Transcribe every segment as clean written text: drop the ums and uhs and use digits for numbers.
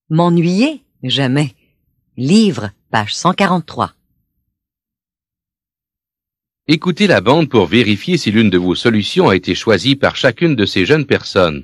M'ennuyer? Jamais. Livre, page 143. Écoutez la bande pour vérifier si l'une de vos solutions a été choisie par chacune de ces jeunes personnes.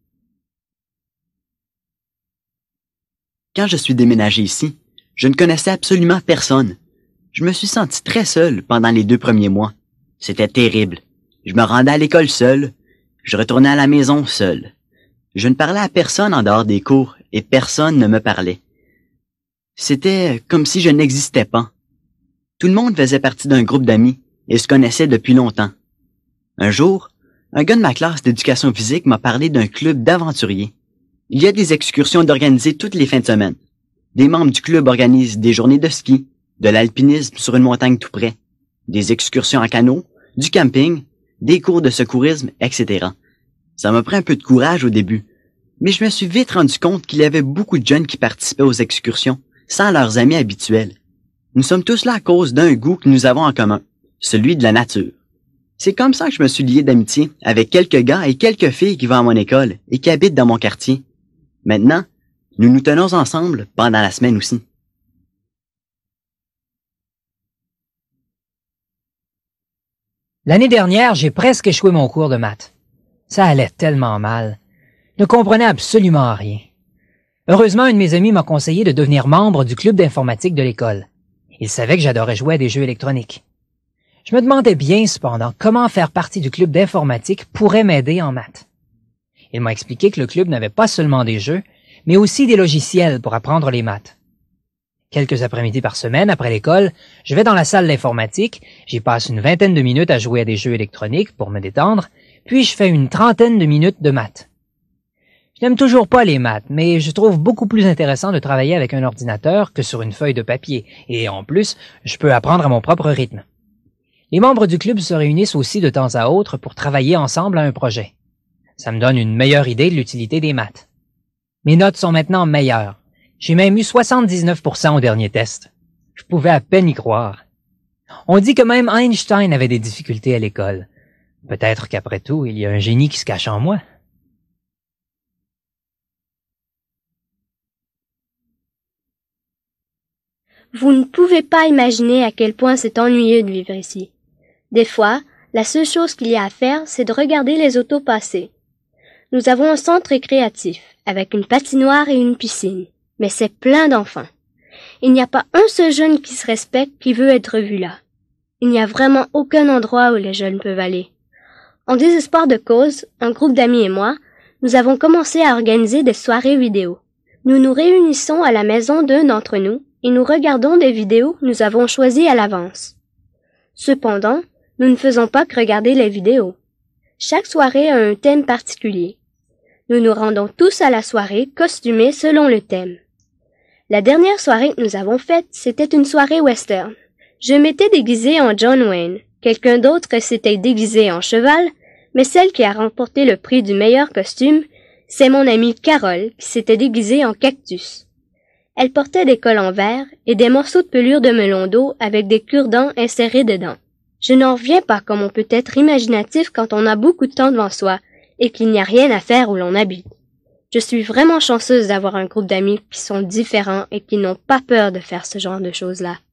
Quand je suis déménagé ici, je ne connaissais absolument personne. Je me suis senti très seul pendant les 2 premiers mois. C'était terrible. Je me rendais à l'école seul. Je retournais à la maison seul. Je ne parlais à personne en dehors des cours et personne ne me parlait. C'était comme si je n'existais pas. Tout le monde faisait partie d'un groupe d'amis et se connaissait depuis longtemps. Un jour, un gars de ma classe d'éducation physique m'a parlé d'un club d'aventuriers. Il y a des excursions d'organiser toutes les fins de semaine. Des membres du club organisent des journées de ski, de l'alpinisme sur une montagne tout près, des excursions en canot, du camping, des cours de secourisme, etc. Ça m'a pris un peu de courage au début, mais je me suis vite rendu compte qu'il y avait beaucoup de jeunes qui participaient aux excursions, sans leurs amis habituels. Nous sommes tous là à cause d'un goût que nous avons en commun, celui de la nature. C'est comme ça que je me suis lié d'amitié avec quelques gars et quelques filles qui vont à mon école et qui habitent dans mon quartier. Maintenant, nous nous tenons ensemble pendant la semaine aussi. L'année dernière, j'ai presque échoué mon cours de maths. Ça allait tellement mal. Je ne comprenais absolument rien. Heureusement, un de mes amis m'a conseillé de devenir membre du club d'informatique de l'école. Il savait que j'adorais jouer à des jeux électroniques. Je me demandais bien, cependant, comment faire partie du club d'informatique pourrait m'aider en maths. Il m'a expliqué que le club n'avait pas seulement des jeux, mais aussi des logiciels pour apprendre les maths. Quelques après-midi par semaine, après l'école, je vais dans la salle d'informatique, j'y passe une vingtaine de minutes à jouer à des jeux électroniques pour me détendre, puis je fais une trentaine de minutes de maths. Je n'aime toujours pas les maths, mais je trouve beaucoup plus intéressant de travailler avec un ordinateur que sur une feuille de papier, et en plus, je peux apprendre à mon propre rythme. Les membres du club se réunissent aussi de temps à autre pour travailler ensemble à un projet. Ça me donne une meilleure idée de l'utilité des maths. Mes notes sont maintenant meilleures. J'ai même eu 79% au dernier test. Je pouvais à peine y croire. On dit que même Einstein avait des difficultés à l'école. Peut-être qu'après tout, il y a un génie qui se cache en moi. Vous ne pouvez pas imaginer à quel point c'est ennuyeux de vivre ici. Des fois, la seule chose qu'il y a à faire, c'est de regarder les autos passer. Nous avons un centre récréatif, avec une patinoire et une piscine, mais c'est plein d'enfants. Il n'y a pas un seul jeune qui se respecte qui veut être vu là. Il n'y a vraiment aucun endroit où les jeunes peuvent aller. En désespoir de cause, un groupe d'amis et moi, nous avons commencé à organiser des soirées vidéo. Nous nous réunissons à la maison d'un d'entre nous et nous regardons des vidéos que nous avons choisies à l'avance. Cependant, nous ne faisons pas que regarder les vidéos. Chaque soirée a un thème particulier. Nous nous rendons tous à la soirée costumés selon le thème. La dernière soirée que nous avons faite, c'était une soirée western. Je m'étais déguisée en John Wayne. Quelqu'un d'autre s'était déguisé en cheval, mais celle qui a remporté le prix du meilleur costume, c'est mon amie Carole qui s'était déguisée en cactus. Elle portait des cols en verre et des morceaux de pelure de melon d'eau avec des cure-dents insérés dedans. Je n'en reviens pas comme on peut être imaginatif quand on a beaucoup de temps devant soi et qu'il n'y a rien à faire où l'on habite. Je suis vraiment chanceuse d'avoir un groupe d'amis qui sont différents et qui n'ont pas peur de faire ce genre de choses-là.